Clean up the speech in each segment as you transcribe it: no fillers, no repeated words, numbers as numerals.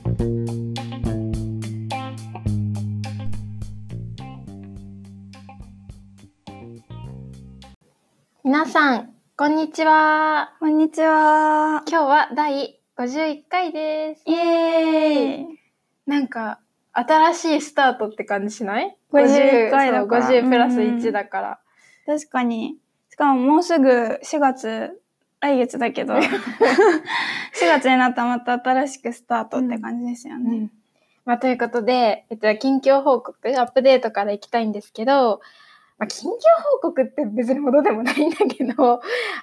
皆さん、こんにちは。 こんにちは。 今日は第51回です。 イエーイ。 なんか、新しいスタートって感じしない？ 51回だから。 50プラス1だから。 確かに。しかももうすぐ4月、来月だけど、4月になったらまた新しくスタートって感じですよね。 ということで、近況報告、アップデートからいきたいんですけど、近況報告って別にほどでもないんだけど、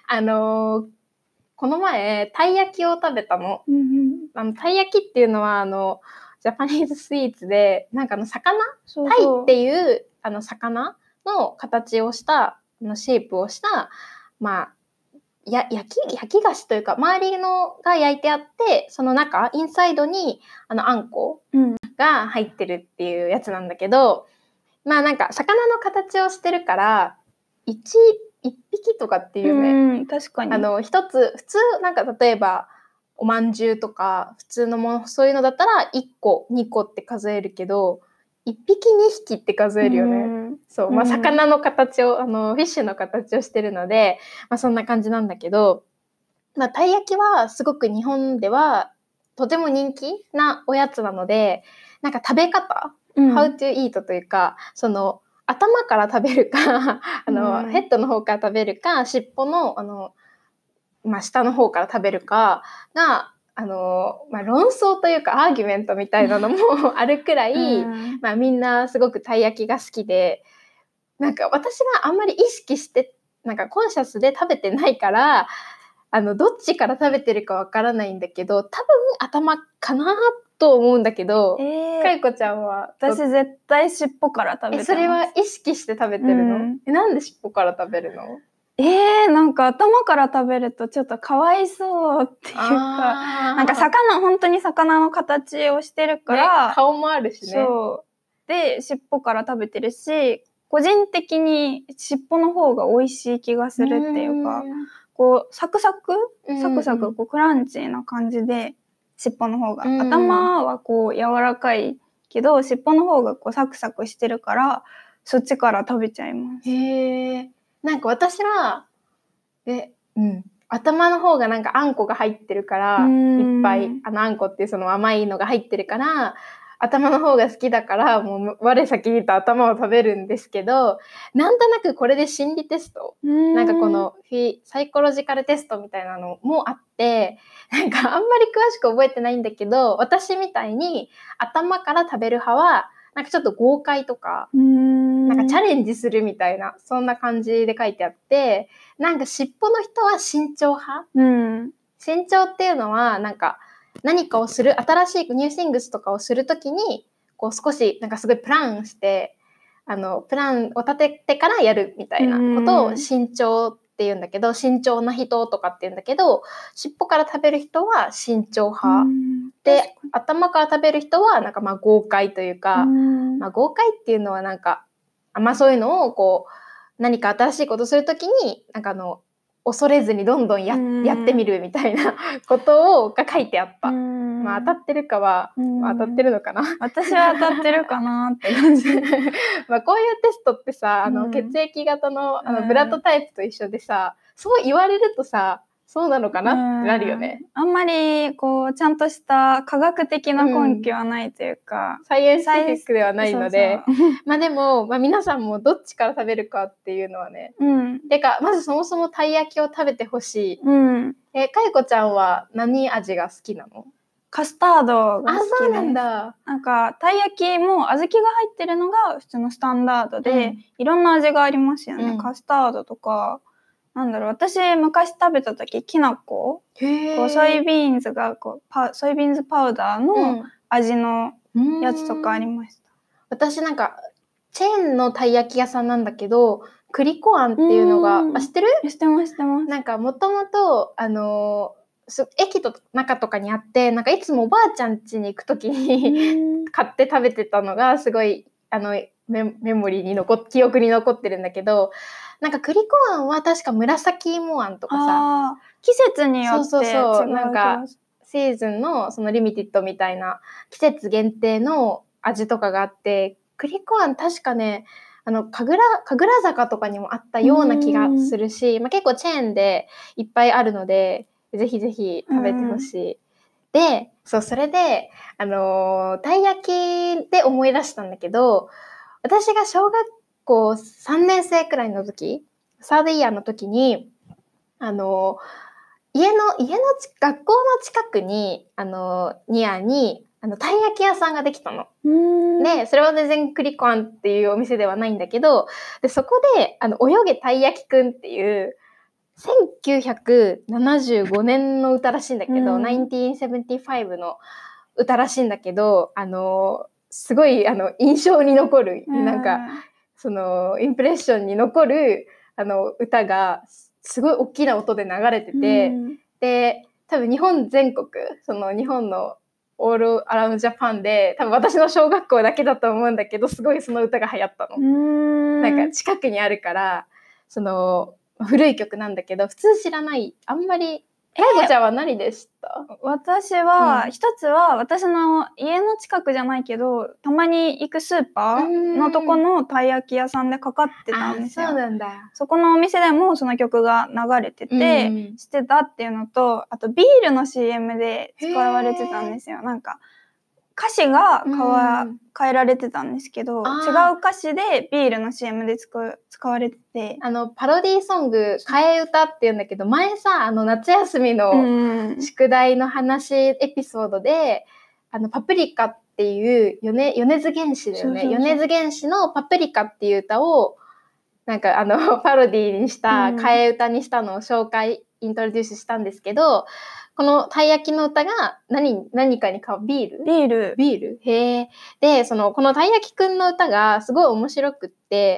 この前、たい焼きを食べたの。たい焼きっていうのは、ジャパニーズスイーツで、なんか魚？タイっていう、魚の形をした、シェイプをした、焼き菓子というか、周りのが焼いてあって、その中、インサイドに、あんこが入ってるっていうやつなんだけど、なんか、魚の形をしてるから、一匹とかっていうね。 確かに。 一つ、普通、なんか例えば、おまんじゅうとか、普通のもの、そういうのだったら、1個、2個って数えるけど、1匹2匹って数えるよね。そう。魚の形を、フィッシュの形をしてるので、そんな感じなんだけど、たい焼きはすごく日本では、とても人気なおやつなので、なんか食べ方、how to eat というか、頭から食べるか、ヘッドの方から食べるか、尻尾の、下の方から食べるかが、論争というかアーギュメントみたいなのもあるくらい、みんなすごくたい焼きが好きで、なんか私はあんまり意識して、なんかコンシャスで食べてないから、どっちから食べてるかわからないんだけど、多分頭かなと思うんだけど、かいこちゃんは？ 私絶対尻尾から食べてます。 それは意識して食べてるの？なんで尻尾から食べるの？ なんか頭から食べるとちょっとかわいそうっていうか、なんか本当に魚の形をしてるから、 ね、顔もあるしね。 そう。で、尻尾から食べてるし、個人的に尻尾の方が美味しい気がするっていうか、こう、サクサク、こうクランチーな感じで、尻尾の方が。頭はこう柔らかいけど、尻尾の方がこうサクサクしてるから、そっちから食べちゃいます。 へー。なんか私は、頭の方がなんかあんこが入ってるから、いっぱい、あんこっていうその甘いのが入ってるから、頭の方が好きだから、もう我先にと頭を食べるんですけど、なんとなくこれで心理テスト、なんかこのサイコロジカルテストみたいなのもあって、なんかあんまり詳しく覚えてないんだけど、私みたいに頭から食べる派は、なんかちょっと豪快とか、なんかチャレンジするみたいな、そんな感じで書いてあって、なんか尻尾の人は慎重派、慎重っていうのは、なんか何かをする、新しいニューシングスとかをするときに、こう少しなんかすごいプランして、プランを立ててからやるみたいなことを慎重って言うんだけど、慎重な人とかって言うんだけど、尻尾から食べる人は慎重派。で、頭から食べる人はなんか豪快というか、豪快っていうのはなんか、そういうのをこう、何か新しいことするときに、なんか恐れずにどんどんやってみるみたいなことが書いてあった。当たってるかは、当たってるのかな？ 私は当たってるかなって感じ。 こういうテストってさ、血液型の、ブラッドタイプと一緒でさ、そう言われるとさ、そうなのかなってなるよね。 あんまり、こう、ちゃんとした科学的な根拠はないというか。 サイエンスティフィックではないので。でも、皆さんもどっちから食べるかっていうのはね。てか、まずそもそもたい焼きを食べてほしい。かいこちゃんは何味が好きなの？ カスタードが好きです。 そうなんだ。 なんか、たい焼きも小豆が入ってるのが普通のスタンダードで、いろんな味がありますよね。カスタードとか、私昔食べた時、きな粉、ソイビーンズパウダーの味のやつとかありました。 私なんか、チェーンのたい焼き屋さんなんだけど、栗粉あんっていうのが、知ってる？ 知ってます。 なんか、もともと、駅と中とかにあって、なんかいつもおばあちゃん家に行くときに買って食べてたのがすごいメモリーに記憶に残ってるんだけど、なんか栗粉あんは確か紫芋あんとかさ、 季節によって違う。 なんかシーズンのそのリミティッドみたいな季節限定の味とかがあって、クリコアン確かね、神楽坂とかにもあったような気がするし、まあ、結構チェーンでいっぱいあるので、ぜひぜひ食べてほしい。で、それで、たい焼きで思い出したんだけど、私が小学校3年生くらいの時、サードイヤーの時に、学校の近くに、ニアに、たい焼き屋さんができたの。で、それは全然クリコアンっていうお店ではないんだけど、で、そこで、泳げたい焼きくんっていう、1975年の歌らしいんだけど、1975の歌らしいんだけど、すごい、印象に残る、なんか、インプレッションに残る、歌が、すごい大きな音で流れてて、で、多分日本全国、日本のオールアラウンドジャパンで、多分私の小学校だけだと思うんだけど、すごいその歌が流行ったの。なんか近くにあるから、古い曲なんだけど、普通知らない、あんまり、子ちゃんは何でした？ 私は、一つは私の家の近くじゃないけど、たまに行くスーパーのとこのたい焼き屋さんでかかってたんですよ。 そうなんだ。 そこのお店でもその曲が流れてて、してたっていうのと、あとビールの CM で使われてたんですよ。なんか、歌詞が変えられてたんですけど、違う歌詞でビールの CM で使われてて。 パロディーソング、替え歌って言うんだけど、前さ、夏休みの宿題の話、エピソードで、パプリカっていう、米津玄師だよね。米津玄師のパプリカっていう歌を、なんかパロディーにした、替え歌にしたのをイントロデュースしたんですけど、このたい焼きの歌が何かに変わる？ビールへえ。で、このたい焼きくんの歌がすごい面白くって、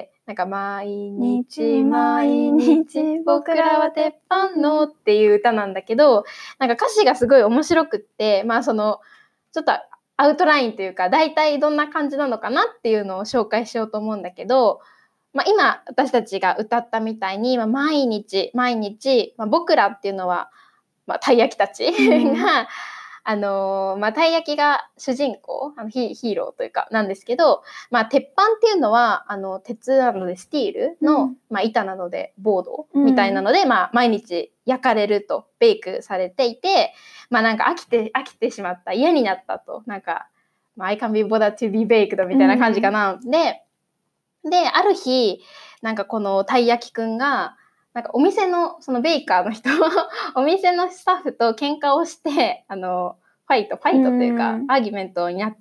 なんか毎日僕らは鉄板のっていう歌なんだけど、なんか歌詞がすごい面白くって、まあちょっとアウトラインというか、大体どんな感じなのかなっていうのを紹介しようと思うんだけど、まあ今私たちが歌ったみたいに、毎日、まあ、僕らっていうのは、まあ、たい焼きたちが、まあ、たい焼きが主人公、ヒーローというか、なんですけど、まあ、鉄板っていうのは、鉄なのでスティールの、まあ、板なのでボードみたいなので、まあ、毎日焼かれると、ベイクされていて、まあ、なんか飽きてしまった、嫌になったと、なんか、まあ、I can be bothered to be baked みたいな感じかな。で、ある日、なんかこのたい焼きくんが、なんかお店の、そのベイカーの人、お店のスタッフと喧嘩をして、ファイトというか、アーギュメントになって、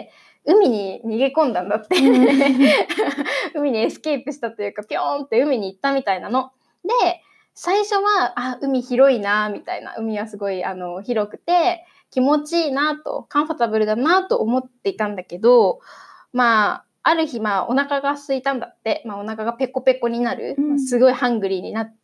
海に逃げ込んだんだって。海にエスケープしたというか、ピョーンって海に行ったみたいなの。で、最初は、海広いな、みたいな。海はすごい、広くて、気持ちいいなと、カンファタブルだなと思っていたんだけど、まあ、ある日、まあ、お腹が空いたんだって。まあ、お腹がペコペコになる。すごいハングリーになって、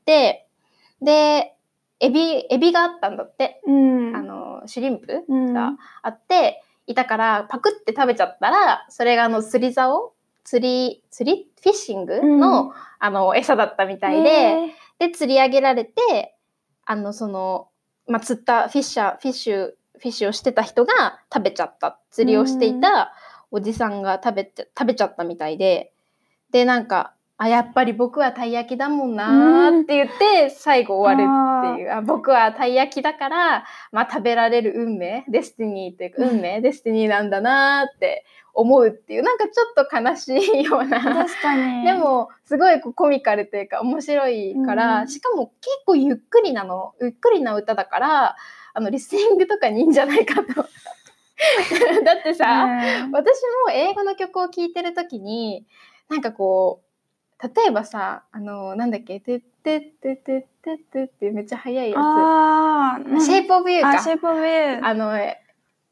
で、エビがあったんだって。シュリンプがあって、いたから、パクって食べちゃったら、それが釣り竿フィッシングの、餌だったみたいで、で、釣り上げられて、まあ、釣ったフィッシュをしてた人が食べちゃった。釣りをしていた、おじさんが食べちゃったみたいで、で、なんか、やっぱり僕はたい焼きだもんなーって言って、最後終わるっていう。僕はたい焼きだから、まあ食べられる運命、デスティニーというか、デスティニーなんだなーって思うっていう、なんかちょっと悲しいような。 確かに。 でも、すごいコミカルというか、面白いから、しかも結構ゆっくりな歌だから、リスニングとかにいいんじゃないかと。だってさ、私も英語の曲を聴いてるときに、なんかこう、例えばさ、なんだっけ、てってってってってってってめっちゃ速いやつ。シェイプオブユーか。 シェイプオブユー。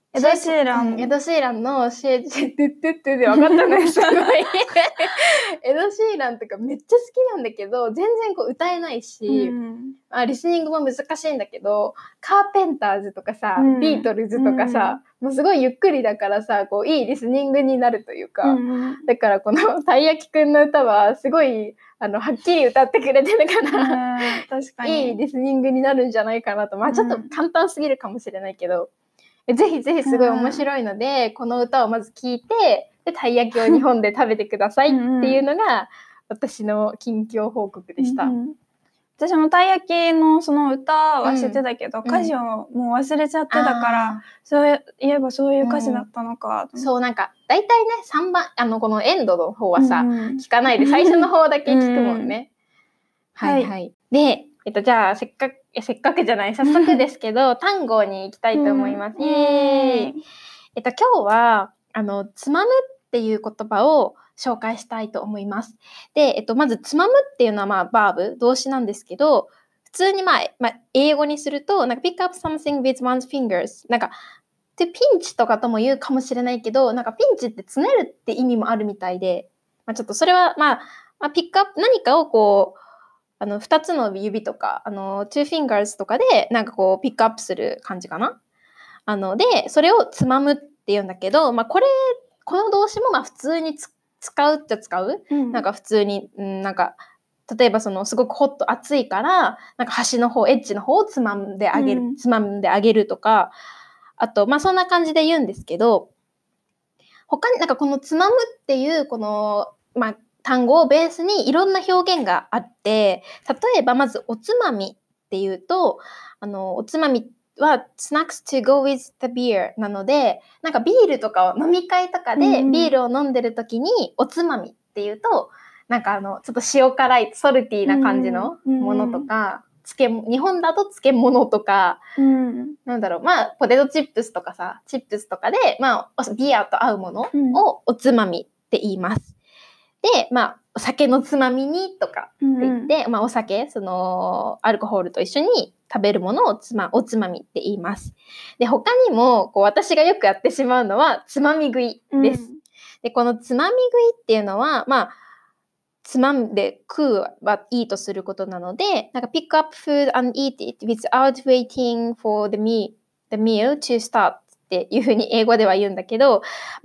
エド・シーラン。 エド・シーランのシェチェトゥットゥットゥで分かったね、すごい。エド・シーランとかめっちゃ好きなんだけど、全然こう歌えないし、リスニングも難しいんだけど、カーペンターズとかさ、ビートルズとかさ、もうすごいゆっくりだからさ、こういいリスニングになるというか、だからこのたい焼きくんの歌はすごい、はっきり歌ってくれてるから、 確かにいいリスニングになるんじゃないかなと。まあちょっと簡単すぎるかもしれないけど、ぜひぜひすごい面白いので、この歌をまず聴いて、で、たい焼きを日本で食べてくださいっていうのが、私の近況報告でした。 私もたい焼きのその歌は知ってたけど、歌詞をもう忘れちゃってたから、そういえばそういう歌詞だったのか。 そう、なんか、だいたいね、3番、このエンドの方はさ、聞かないで、最初の方だけ聞くもんね。はいはい。で、じゃあ、せっかくじゃない、早速ですけど、単語に行きたいと思います。イエーイ。今日は、つまむっていう言葉を紹介したいと思います。で、まず、つまむっていうのは、まあ、バーブ、動詞なんですけど、普通に英語にすると、なんか、pick up something with one's fingers。なんか、で、ピンチとかとも言うかもしれないけど、なんか、ピンチってつねるって意味もあるみたいで、ちょっとそれは、ピックアップ、何かをこう、二つの指とか、two fingers とかで、なんかこう、ピックアップする感じかな。で、それをつまむって言うんだけど、この動詞も普通に使うっちゃ使う、なんか普通に、なんか、例えばすごくホット暑いから、なんか端の方、エッジの方をつまんであげるとか、あと、そんな感じで言うんですけど、他になんかこのつまむっていう、この、単語をベースにいろんな表現があって、例えばまずおつまみっていうと、おつまみは snacks to go with the beer なので、なんかビールとかを飲み会とかでビールを飲んでる時におつまみっていうと、なんかちょっと塩辛いソルティーな感じのものとか、日本だと漬物とか、なんだろう、ポテトチップスとかさ、チップスとかで、ビアと合うものをおつまみって言います。で、お酒のつまみにとかって言って、お酒、アルコホールと一緒に食べるものをおつまみって言います。で、他にも、私がよくやってしまうのは、つまみ食いです。で、このつまみ食いっていうのは、つまんで食うはイートすることなので、なんか pick up food and eat it without waiting for the meal to start っていうふうに英語では言うんだけど、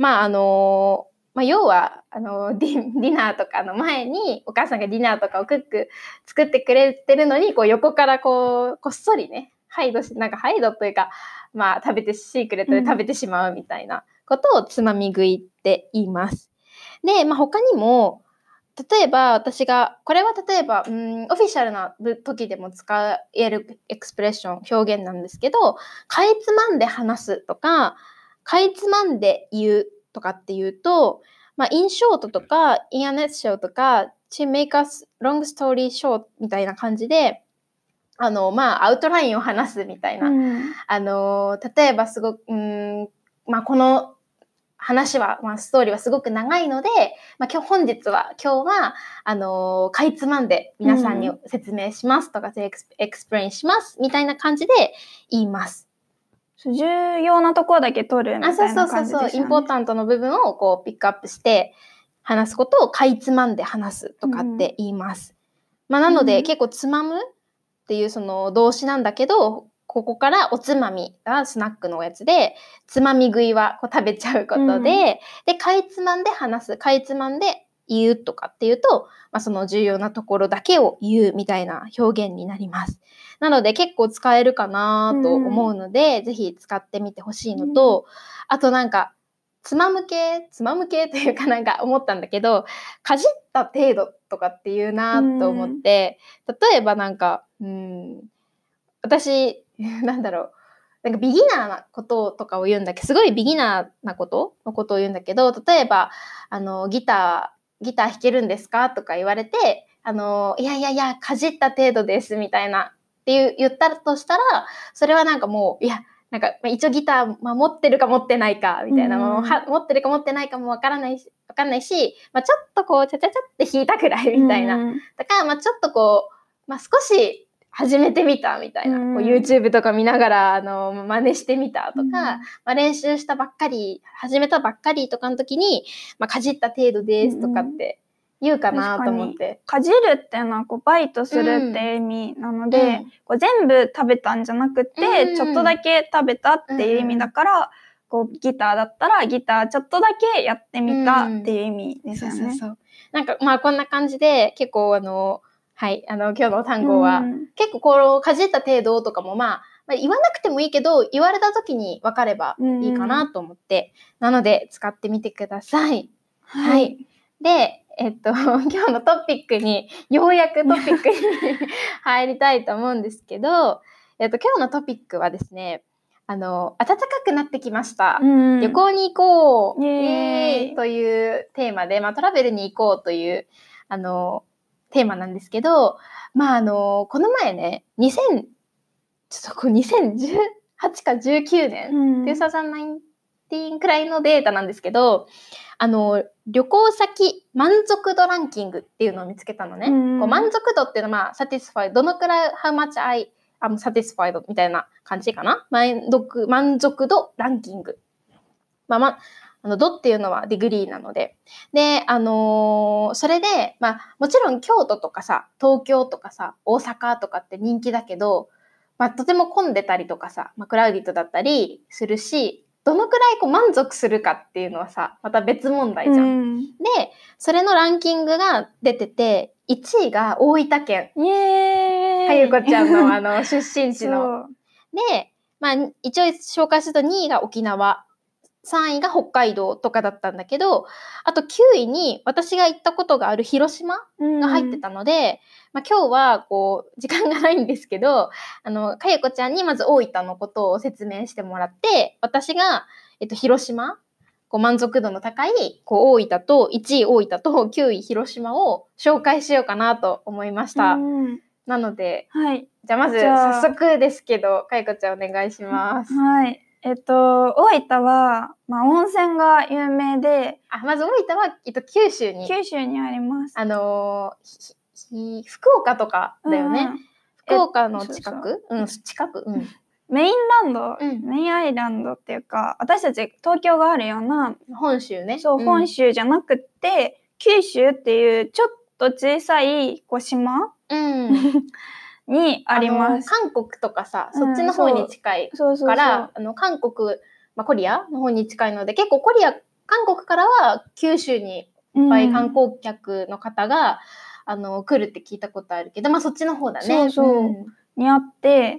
要は、ディナーとかの前に、お母さんがディナーとかを作ってくれてるのに、こう横からこっそりね、ハイドというか、シークレットで食べてしまうみたいなことをつまみ食いって言います。で、他にも、例えばこれは例えば、オフィシャルな時でも使えるエクスプレッション、表現なんですけど、かいつまんで話すとか、かいつまんで言うとかっていうと、in short とか in a nutshell とか to make us long story short みたいな感じで、アウトラインを話すみたいな。例えばすごく、この話は、ストーリーはすごく長いので、今日は、かいつまんで皆さんに説明しますとか、エクスプレインしますみたいな感じで言います。 重要なところだけ取るみたいな感じですよね。 そう。インポータントの部分をこうピックアップして話すことをかいつまんで話すとかって言います。なので、結構つまむっていうその動詞なんだけど、ここからおつまみがスナックのやつで、つまみ食いはこう食べちゃうことで、で、かいつまんで話す、かいつまんで言うとかっていうと、その重要なところだけを言うみたいな表現になります。なので結構使えるかなと思うので、ぜひ使ってみてほしいのと、あとなんか、つまむ系っていうかなんか思ったんだけど、かじった程度とかっていうなと思って、例えばなんか、私、なんかビギナーなこととかを言うんだけど、すごいビギナーなことのことを言うんだけど、例えば、ギター弾けるんですかとか言われて、いや、かじった程度ですみたいなって言ったとしたら、それはなんかもう、なんか一応ギター、持ってるか持ってないかみたいな、持ってるか持ってないかもわかんないし、ちょっとこう、ちゃちゃちゃって弾いたくらいみたいな。だから、ちょっとこう、少し、 始めてみたみたいな、こう YouTube とか見ながら真似してみたとか、まあ、練習したばっかり、始めたばっかりとかの時に、まあ、かじった程度ですとかって言うかなと思って。 かじるっていうのはこうバイトするっていう意味なので、こう全部食べたんじゃなくて、ちょっとだけ食べたっていう意味だから、こうギターだったらギターちょっとだけやってみたっていう意味ですよね。 そうなんかまあこんな感じで結構はい、今日の単語は、結構こうかじった程度とかもまあ言わなくてもいいけど、言われた時に分かればいいかなと思って、なので使ってみてください。はい。で、今日のトピックに、ようやくトピックに入りたいと思うんですけど、今日のトピックはですね、暖かくなってきました。旅行に行こうというテーマで、まあトラベルに行こうという、テーマなんですけど、まあこの前ね、2018か19年、2019くらいのデータなんですけど、旅行先満足度ランキングっていうのを見つけたのね。こう満足度っていうのは、まあ、satisfied、どのくらい、how much I'm satisfied みたいな感じかな。満足度ランキング。度っていうのはディグリーなので。で、それで、まあ、もちろん京都とかさ、東京とかさ、大阪とかって人気だけど、まあ、とても混んでたりとかさ、まあ、クラウディットだったりするし、どのくらいこう満足するかっていうのはさ、また別問題じゃん。で、それのランキングが出てて、1位が大分県。はゆこちゃんの出身地の。で、まあ、一応紹介すると2位が沖縄。3位が北海道とかだったんだけど、あと9位に私が行ったことがある広島が入ってたので、まあ、今日はこう時間がないんですけど、かゆこちゃんにまず大分のことを説明してもらって、私が、広島、こう満足度の高いこう大分と1位大分と9位広島を紹介しようかなと思いました。なので、はい、じゃあまず早速ですけど、かゆこちゃんお願いします。 はい。大分は、まあ、温泉が有名で。 まず大分は、九州にあります。 福岡とかだよね。福岡の近く近くメインランド、メインアイランドっていうか、私たち東京があるような。 本州ね。 そう、本州じゃなくて、九州っていうちょっと小さいこう島にあります。 韓国とかさ、そっちの方に近いから、韓国、まあ、コリアの方に近いので、結構韓国からは九州にいっぱい観光客の方が、来るって聞いたことあるけど、まあそっちの方だね。 にあって、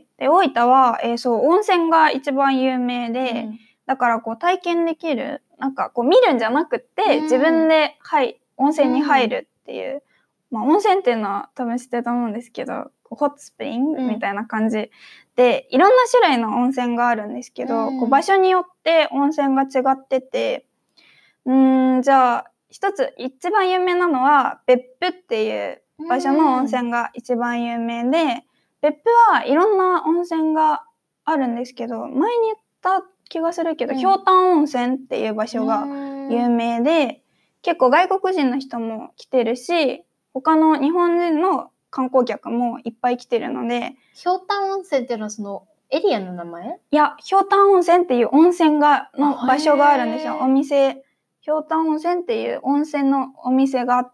で、大分は、温泉が一番有名で、だからこう体験できる、なんかこう見るんじゃなくて、自分で、温泉に入るっていう。まあ温泉っていうのは多分知ってると思うんですけど、ホットスプリングみたいな感じで、いろんな種類の温泉があるんですけど、こう場所によって温泉が違ってて、じゃあ一番有名なのは別府っていう場所の温泉が一番有名で、別府はいろんな温泉があるんですけど、前に言った気がするけど、ひょうたん温泉っていう場所が有名で、結構外国人の人も来てるし、他の日本人の観光客もいっぱい来てるので。 ひょうたん温泉っていうのはそのエリアの名前？ いや、ひょうたん温泉っていう温泉の場所があるんですよ。お店。ひょうたん温泉っていう温泉のお店があって、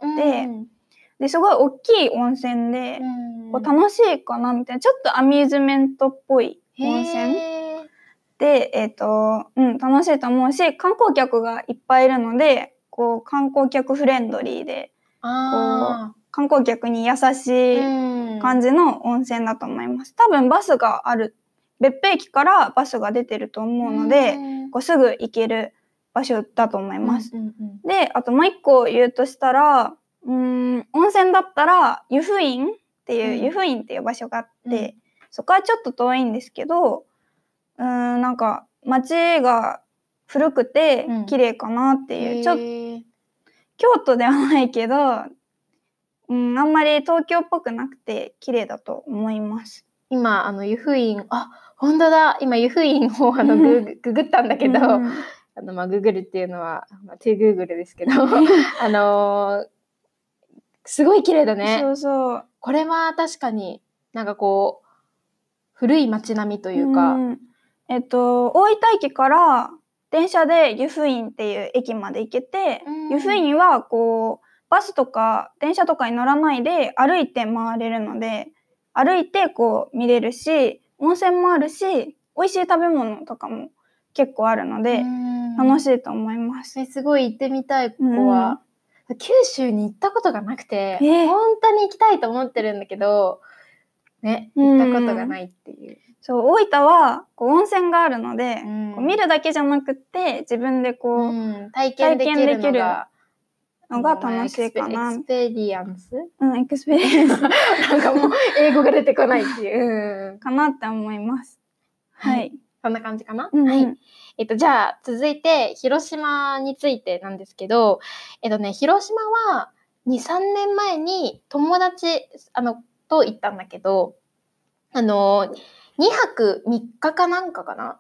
で、すごい大きい温泉で、こう楽しいかなみたいな、ちょっとアミューズメントっぽい温泉で、楽しいと思うし、観光客がいっぱいいるので、こう観光客フレンドリーで、こう観光客に優しい感じの温泉だと思います。多分バスがある、別府駅からバスが出てると思うので、こうすぐ行ける場所だと思います。で、あともう一個言うとしたら、温泉だったら湯布院っていう場所があって、そこはちょっと遠いんですけど、なんか街が古くて綺麗かなっていう、京都ではないけど、あんまり東京っぽくなくて綺麗だと思います。 今湯布院、本当だ、今湯布院をググったんだけど、まあググるっていうのはトゥグーグルですけどすごい綺麗だね。 そうそう。 これは確かになんかこう、古い街並みというか。 大分駅から電車で湯布院っていう駅まで行けて、湯布院はこう、バスとか電車とかに乗らないで歩いて回れるので、歩いてこう見れるし、温泉もあるし、美味しい食べ物とかも結構あるので、楽しいと思います。 すごい行ってみたい、ここは。九州に行ったことがなくて、本当に行きたいと思ってるんだけど、ね、行ったことがないっていう。 そう、大分はこう温泉があるので、こう見るだけじゃなくって自分でこう、 体験できるのが楽しいかな。 エクスペリエンス？ エクスペリエンス。 なんかもう英語が出てこないっていう。 かなって思います。はい。 そんな感じかな？はい。じゃあ続いて広島についてなんですけど、広島は2、3年前に友達と行ったんだけど、2泊3日かなんかかな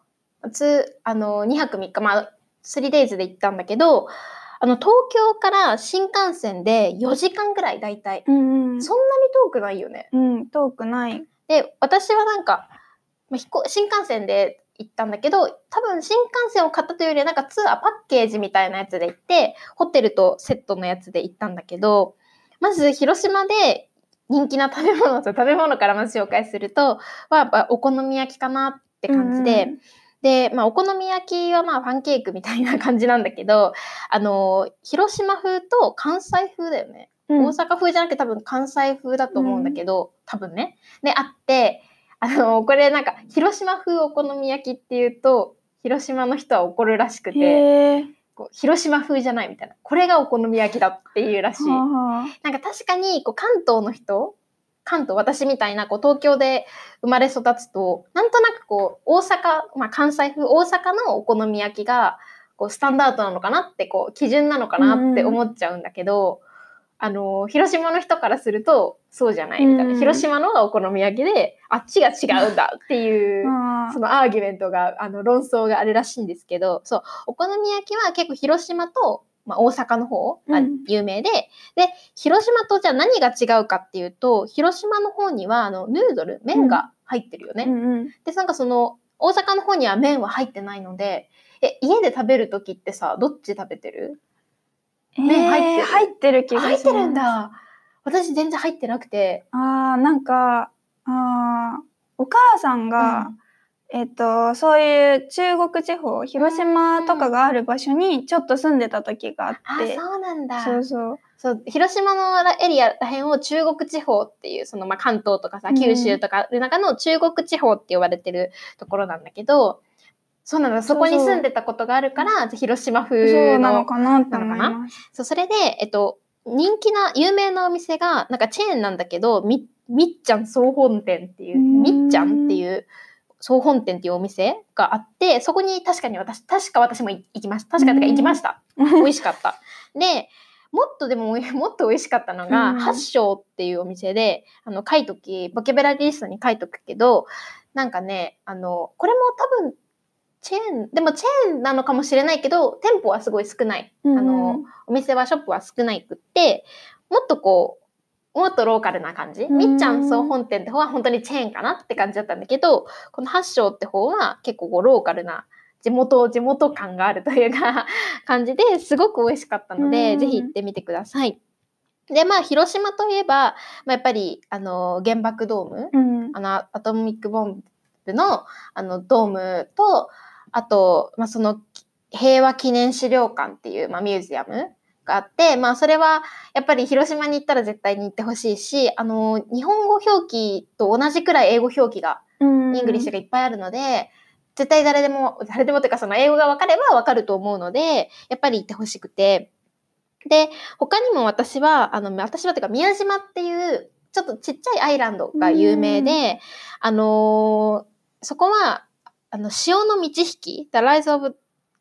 ？2泊3日、まあ、3days で行ったんだけど、東京から新幹線で4時間ぐらいだいたい。そんなに遠くないよね。 遠くない。 で、私はなんか、新幹線で行ったんだけど、多分新幹線を買ったというよりはなんかツアーパッケージみたいなやつで行って、ホテルとセットのやつで行ったんだけど、まず広島で人気な食べ物からまず紹介すると、やっぱお好み焼きかなって感じで、で、まあお好み焼きはまあパンケーキみたいな感じなんだけど、広島風と関西風だよね。大阪風じゃなくて多分関西風だと思うんだけど、多分ね。で、あって、これなんか広島風お好み焼きっていうと、広島の人は怒るらしくて、広島風じゃないみたいな。これがお好み焼きだっていうらしい。なんか確かに関東の人、私みたいな東京で生まれ育つと、なんとなく大阪、まあ関西風、大阪のお好み焼きがスタンダードなのかなって基準なのかなって思っちゃうんだけど、広島の人からするとそうじゃないみたいな。広島のがお好み焼きで、あっちが違うんだっていう、そのアーギュメントが、論争があるらしいんですけど、そう、お好み焼きは結構広島と、まあ、大阪の方が有名で、で、広島とじゃあ何が違うかっていうと、広島の方には、ヌードル、麺が入ってるよね。で、なんか大阪の方には麺は入ってないので、家で食べるときってさ、どっち食べてる？ 麺入ってる気がします。 入ってるんだ。私全然入ってなくて。 なんか、お母さんが、そういう中国地方、広島とかがある場所にちょっと住んでた時があって。 そうなんだ。 そう。 広島のエリアら辺を中国地方っていう、まあ、関東とかさ、九州とかの中の中国地方って呼ばれてるところなんだけど、そうなんだ。そこに住んでたことがあるから、広島風なのかなって思います。 そう、それで、人気な、有名なお店が、なんかチェーンなんだけど、みっちゃん総本店っていう、みっちゃんっていう総本店っていうお店があって、そこに確か私も行きました。行きました。美味しかった。で、もっと美味しかったのが、八章っていうお店で、書いとき、ボキャブラリーリストに書いとくけど、なんかね、これも多分、チェーンなのかもしれないけど、店舗はすごい少ない。お店はショップは少ないくって、もっとローカルな感じ。みっちゃん総本店って方は本当にチェーンかなって感じだったんだけど、この八章って方は結構ローカルな地元感があるというか感じですごく美味しかったので、ぜひ行ってみてください。で、まあ、広島といえば、まあ、やっぱり、原爆ドーム、アトミックボンブの、ドームと、あと、まあ、その平和記念資料館っていう、まあ、ミュージアムがあって、まあ、それはやっぱり広島に行ったら絶対に行ってほしいし、日本語表記と同じくらい英語表記が、イングリッシュがいっぱいあるので、絶対誰でもというかその英語が分かれば分かると思うので、やっぱり行ってほしくて。で、他にも私はというか宮島っていうちょっとちっちゃいアイランドが有名で、そこは、潮の満ち引き、the rise and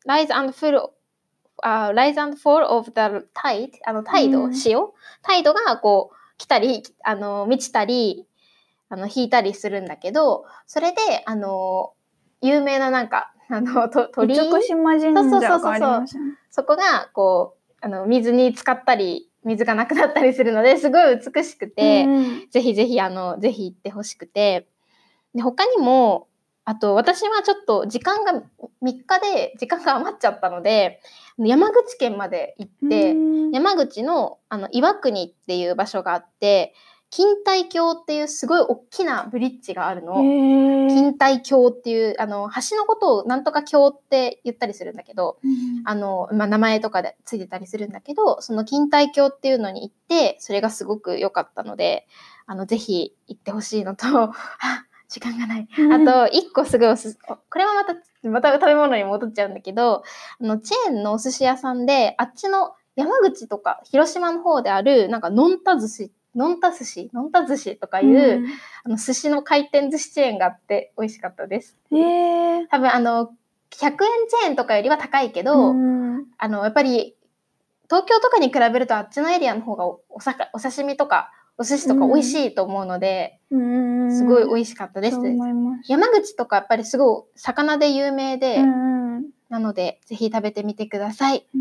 fall of the tide、潮タイドが来たり、満ちたり、引いたりするんだけど、それで、有名ななんか、鳥居。 厳島神社がありますよね。 そこが、水に浸かったり水がなくなったりするのですごい美しくて、ぜひぜひぜひ行ってほしくて、で他にもあと私はちょっと時間が3日で時間が余っちゃったので山口県まで行って、山口の岩国っていう場所があって、錦帯橋っていうすごい大きなブリッジがあるの。錦帯橋っていう橋のことをなんとか橋って言ったりするんだけど、名前とかでついてたりするんだけど、その錦帯橋っていうのに行って、それがすごく良かったので、ぜひ行ってほしいのと時間がない。あと一個すごいこれはまた食べ物に戻っちゃうんだけど、チェーンのお寿司屋さんで、あっちの山口とか広島の方であるなんかのんた寿司とかいう、寿司の回転寿司チェーンがあって美味しかったです。多分100円チェーンとかよりは高いけど、やっぱり東京とかに比べるとあっちのエリアの方がお刺身とかお寿司とか美味しいと思うので、すごい美味しかったです。山口とかやっぱりすごい魚で有名で、なのでぜひ食べてみてください。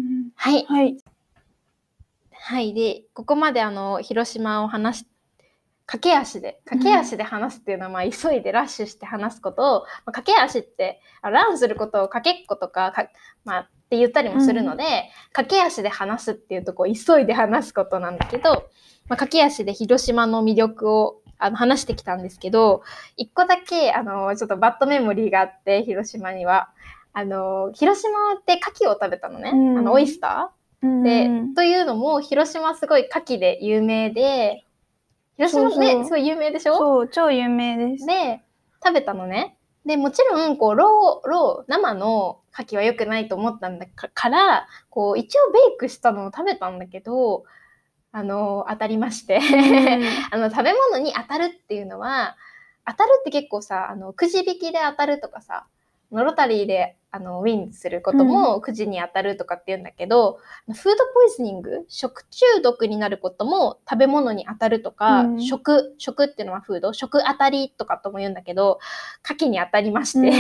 はい。で、ここまで広島を駆け足で話すっていうのは、急いでラッシュして話すことを、駆け足って、ランすることを駆けっことか、って言ったりもするので、駆け足で話すっていうと急いで話すことなんだけど、駆け足で広島の魅力を話してきたんですけど、一個だけちょっとバッドメモリーがあって、広島には広島って牡蠣を食べたのね、オイスターで、というのも広島すごい牡蠣で有名で、広島ね、すごい有名でしょ？ そう、超有名です。 で、食べたのね。で、もちろん生の牡蠣は良くないと思ったんだから、一応ベイクしたのを食べたんだけど、当たりまして、食べ物に当たるっていうのは、当たるって結構さ、くじ引きで当たるとかさ、ロタリーでウィンすることもくじに当たるとかって言うんだけど、フードポイズニング、食中毒になることも食べ物に当たるとか、食っていうのはフード、食当たりとかとも言うんだけど、牡蠣に当たりまして、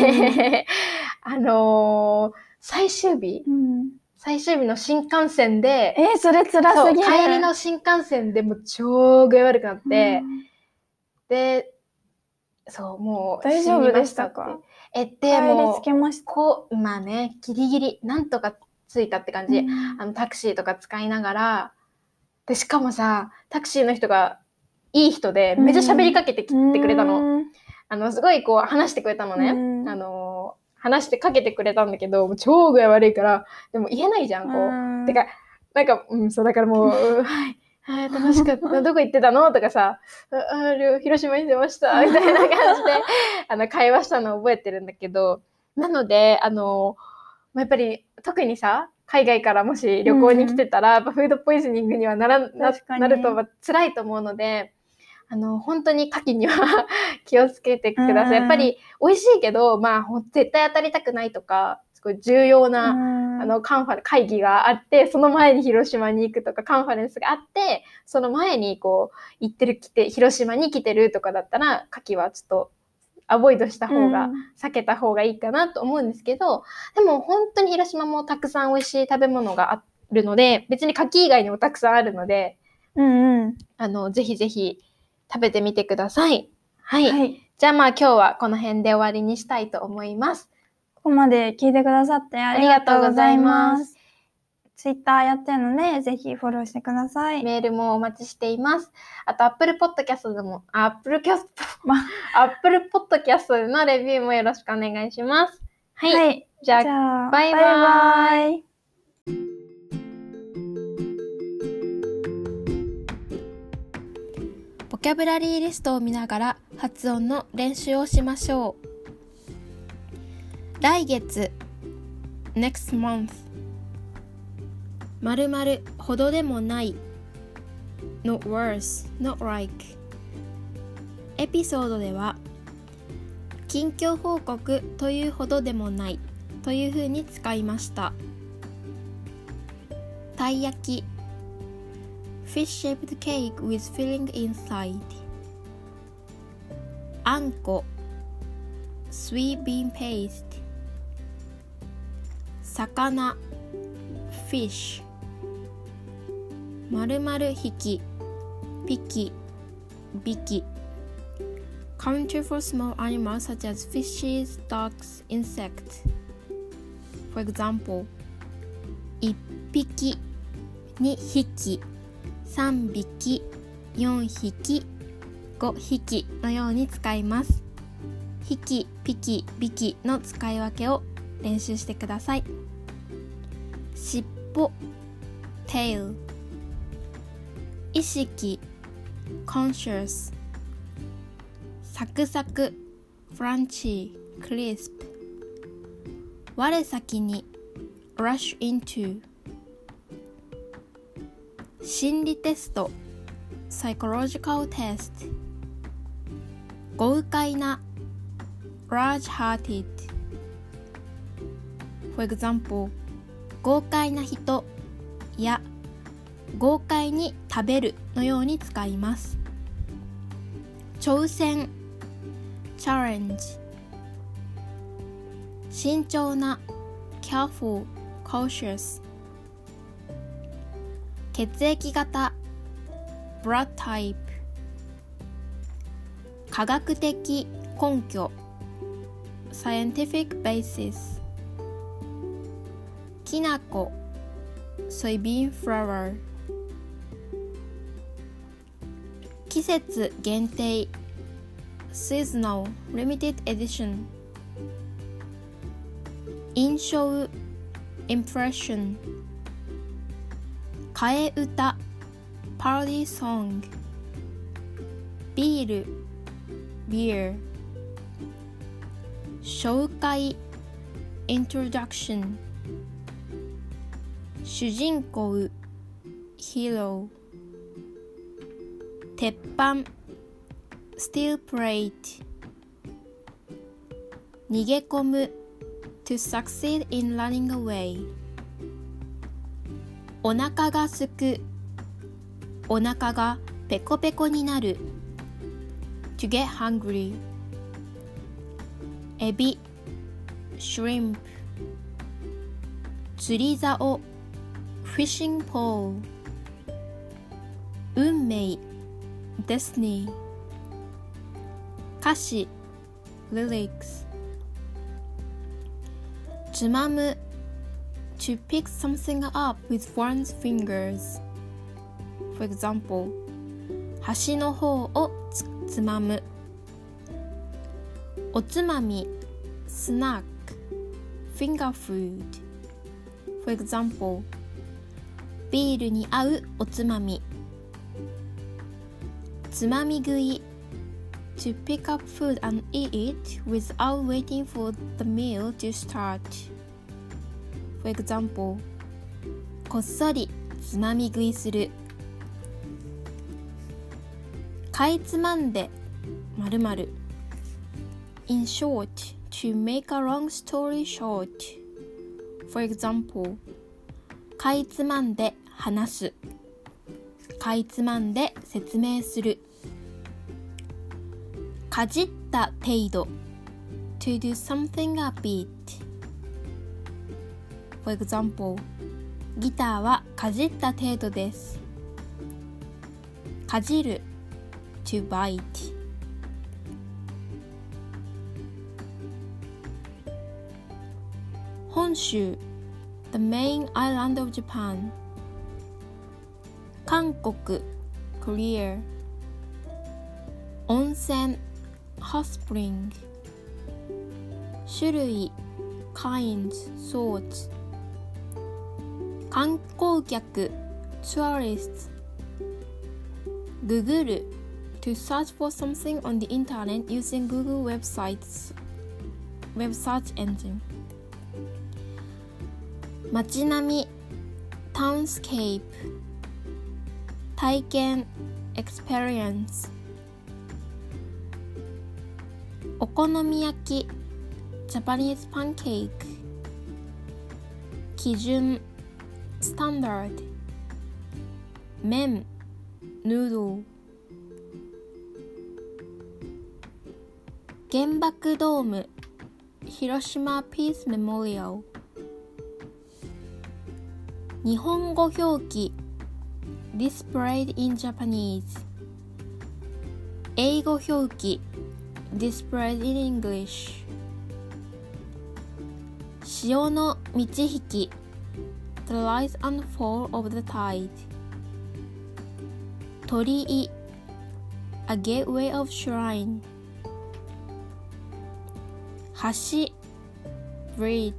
最終日の新幹線で、 それ辛すぎる。 帰りの新幹線でもう超具合悪くなって、で、そう、もう大丈夫でしたか？ でもつけました。 まあね、ギリギリなんとか着いたって感じ。タクシーとか使いながら、でしかもさ、タクシーの人がいい人でめっちゃ喋りかけてきてくれたの。すごい話してくれたのね。話してかけてくれたんだけど、もう超具合悪いから、でも言えないじゃん、てか、なんか、そうだからもう、楽しかった。どこ行ってたのとかさ、広島に出ました。みたいな感じで、会話したのを覚えてるんだけど、なので、やっぱり、特にさ、海外からもし旅行に来てたら、やっぱフードポイズニングにはなると辛いと思うので、本当に牡蠣には気をつけてください。やっぱり美味しいけど、絶対当たりたくないとか、すごい重要な、会議があって、その前に広島に行くとか、カンファレンスがあって、その前に広島に来てるとかだったら、牡蠣はちょっと、アボイドした方が、避けた方がいいかなと思うんですけど、でも本当に広島もたくさん美味しい食べ物があるので、別に牡蠣以外にもたくさんあるので、ぜひぜひ食べてみてください。はい。じゃあ今日はこの辺で終わりにしたいと思います。 ここまで聞いてくださってありがとうございます。Twitter やってるので、ぜひフォローしてください。 メールもお待ちしています。あと、Apple Podcast でも、Apple Podcast のレビューもよろしくお願いします。はい。じゃあ、バイバイ。ボキャブラリーリストを見ながら発音の練習をしましょう。来月 next month 〇〇ほどでもない not worse, not like エピソードでは近況報告というほどでもないというふうに使いました。たい焼き fish-shaped cake with filling inside あんこ sweet bean paste 魚 fish 〇〇匹、匹、ビキ counter for small animals such as fishes, ducks, insects. For example, 1匹、2匹、3匹、4匹、5匹のように使います。匹、ピキ、ビキの使い分けを練習してください。尻尾 tail、 意識 conscious、 サクサク crunchy crisp、 我先に rush into、 心理テスト psychological test、 豪快な large-hearted。 For example、 豪快な人や豪快に食べるのように使います。挑戦 challenge、 慎重な careful cautious、 血液型 blood type、 科学的根拠 scientific basis、 きなこ soybean flour、 季節限定 seasonal limited edition、 印象 impression、 替え歌 party song、 ビール beer、 紹介 introduction、 主人公 hero、 鉄板 steel plate、 逃げ込む to succeed in running away、 お腹がすく、お腹がペコペコになる to get hungry、 エビ shrimp、 釣り竿 fishing pole、 運命 destiny、 歌詞 lyrics、 つまむ to pick something up with one's fingers。 For example、 端の方をつまむ。おつまみ snack finger food。 For example、 ビールに合うおつまみ。つまみ食い to pick up food and eat it without waiting for the meal to start。 For example、 こっそりつまみ食いする。かいつまんで〇〇。 In short, to make a long story short。 For example、 かいつまんで話す。かいつまんで説明する。かじった程度 to do something a bit。 For example、 ギターはかじった程度です。かじる to bite。 本州 the main island of Japan。 韓国 Korea。 温泉 hot spring。 種類 kinds sorts。 観光客 tourists。 ググる to search for something on the internet using Google web search engine。 街並み townscape。 体験 experience。 お好み焼き Japanese pancake。 基準 standard。 麺 noodle。 原爆ドーム Hiroshima Peace Memorial。 日本語表記 displayed in Japanese 英語表記 displayed in English 潮の満ち引き the rise and fall of the tide 鳥居 a gateway of shrine 橋 bridge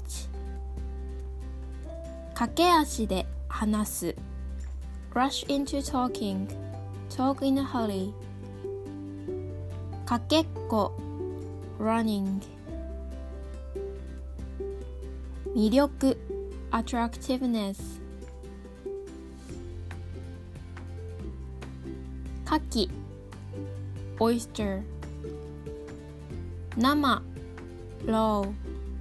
駆け足で話す rush into talking talk in a hurry かけっこ running 魅力 attractiveness 牡蠣 oyster 生 raw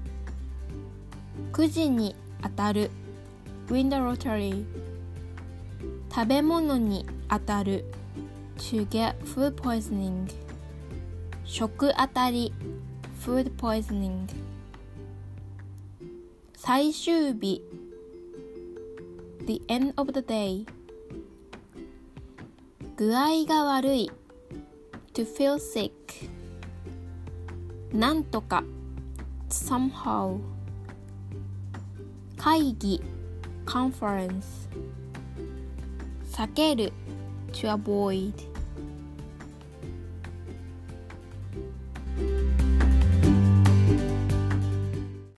9時に当たる wind rotary 食べ物に当たる to get food poisoning 食当たり food poisoning 最終日 the end of the day 具合が悪い to feel sick なんとか somehow 会議 conference 避ける to avoid